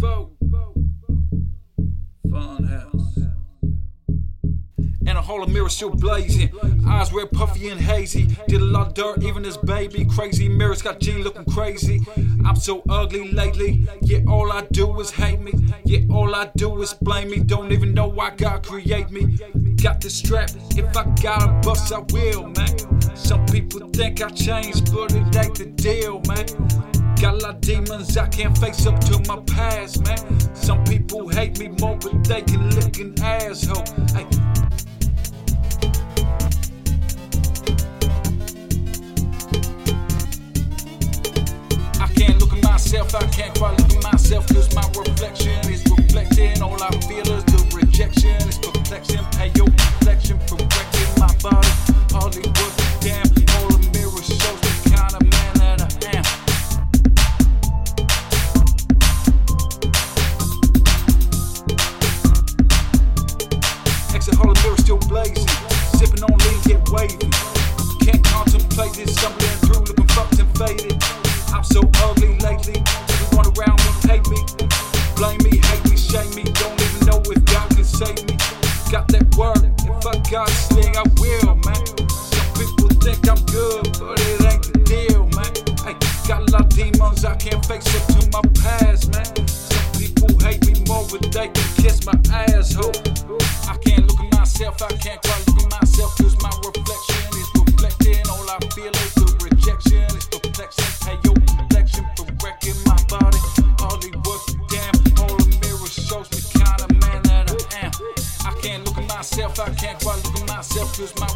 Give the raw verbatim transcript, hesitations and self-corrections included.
Funhouse. And a hall of mirrors still blazing. Eyes red, puffy and hazy. Did a lot of dirt, even as baby. Crazy mirrors got G looking crazy. I'm so ugly lately. Yeah, all I do is hate me. Yeah, all I do is blame me. Don't even know why God create me. Got this strap. If I gotta bust, I will, man. Some people think I changed, but it ain't the deal, man. Got a lot of demons, I can't face up to my past, man. Some people hate me more, but they can lick an asshole. Ay. I can't look at myself, I can't quite look at myself, cause my reflection is reflecting. All I feel is the rejection, it's perplexing. Pay your reflection for wrecking my body. Hardly worth a damn, all the mirror shows the kind of man that I am. Exit hall of mirror still blazing, sipping on lean, get wavy. Can't contemplate this, stumbling through, looking fucked and faded. I'm so ugly lately, everyone around me hate me. Blame me, hate me, shame me, don't even know if God can save me. Got that word, if I got this thing, I will, man. Some people think I'm good, but it ain't the deal, man. Hey, got a lot of demons, I can't face up to my past, man. Some people hate me more, but they can kiss my asshole. I can't look at myself, I can't quite look at myself, cause my reflection is reflecting. All I feel is the rejection, it's perplexing. Hey, yo, reflection for wrecking my body. Hardly worth a damn, all the mirror shows me kind of man that I am. I can't look at myself, I can't quite look at myself, cause my